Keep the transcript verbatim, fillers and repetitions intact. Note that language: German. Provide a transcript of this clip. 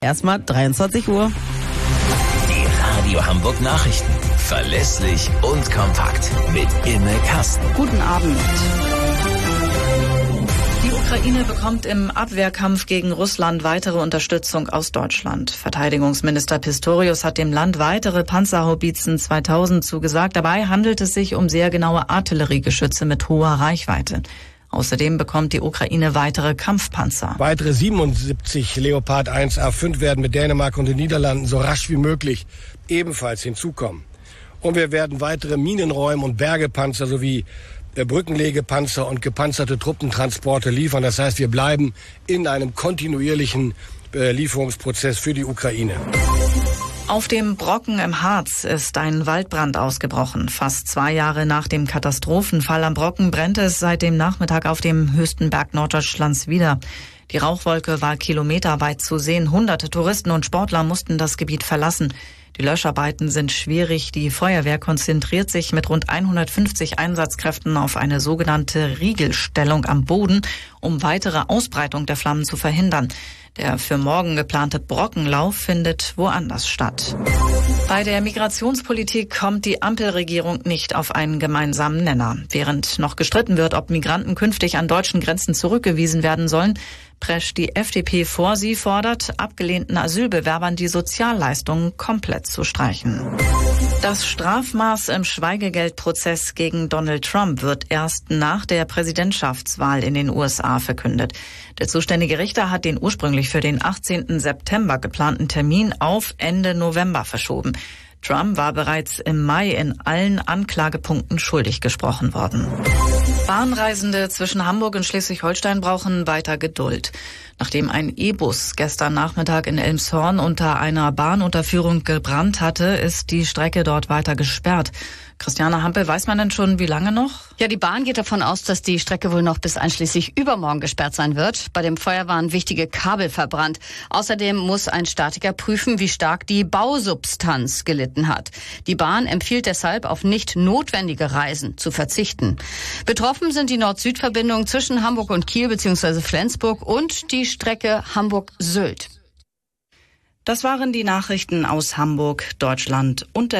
Erstmal dreiundzwanzig Uhr. Die Radio Hamburg Nachrichten. Verlässlich und kompakt. Mit Imme Kasten. Guten Abend. Die Ukraine bekommt im Abwehrkampf gegen Russland weitere Unterstützung aus Deutschland. Verteidigungsminister Pistorius hat dem Land weitere Panzerhaubitzen zweitausend zugesagt. Dabei handelt es sich um sehr genaue Artilleriegeschütze mit hoher Reichweite. Außerdem bekommt die Ukraine weitere Kampfpanzer. Weitere siebenundsiebzig Leopard eins A fünf werden mit Dänemark und den Niederlanden so rasch wie möglich ebenfalls hinzukommen. Und wir werden weitere Minenräum- und Bergepanzer sowie Brückenlegepanzer und gepanzerte Truppentransporte liefern. Das heißt, wir bleiben in einem kontinuierlichen Lieferungsprozess für die Ukraine. Auf dem Brocken im Harz ist ein Waldbrand ausgebrochen. Fast zwei Jahre nach dem Katastrophenfall am Brocken brennt es seit dem Nachmittag auf dem höchsten Berg Norddeutschlands wieder. Die Rauchwolke war kilometerweit zu sehen. Hunderte Touristen und Sportler mussten das Gebiet verlassen. Die Löscharbeiten sind schwierig. Die Feuerwehr konzentriert sich mit rund hundertfünfzig Einsatzkräften auf eine sogenannte Riegelstellung am Boden, um weitere Ausbreitung der Flammen zu verhindern. Der für morgen geplante Brockenlauf findet woanders statt. Bei der Migrationspolitik kommt die Ampelregierung nicht auf einen gemeinsamen Nenner. Während noch gestritten wird, ob Migranten künftig an deutschen Grenzen zurückgewiesen werden sollen, prescht die F D P vor. Sie fordert, abgelehnten Asylbewerbern die Sozialleistungen komplett zu streichen. Das Strafmaß im Schweigegeldprozess gegen Donald Trump wird erst nach der Präsidentschaftswahl in den U S A verkündet. Der zuständige Richter hat den ursprünglich für den achtzehnten September geplanten Termin auf Ende November verschoben. Trump war bereits im Mai in allen Anklagepunkten schuldig gesprochen worden. Bahnreisende zwischen Hamburg und Schleswig-Holstein brauchen weiter Geduld. Nachdem ein E-Bus gestern Nachmittag in Elmshorn unter einer Bahnunterführung gebrannt hatte, ist die Strecke dort weiter gesperrt. Christiane Hampel, weiß man denn schon, wie lange noch? Ja, die Bahn geht davon aus, dass die Strecke wohl noch bis einschließlich übermorgen gesperrt sein wird. Bei dem Feuer waren wichtige Kabel verbrannt. Außerdem muss ein Statiker prüfen, wie stark die Bausubstanz gelitten hat. Die Bahn empfiehlt deshalb, auf nicht notwendige Reisen zu verzichten. Betroffen sind die Nord-Süd-Verbindung zwischen Hamburg und Kiel bzw. Flensburg und die Strecke Hamburg-Sylt. Das waren die Nachrichten aus Hamburg, Deutschland und der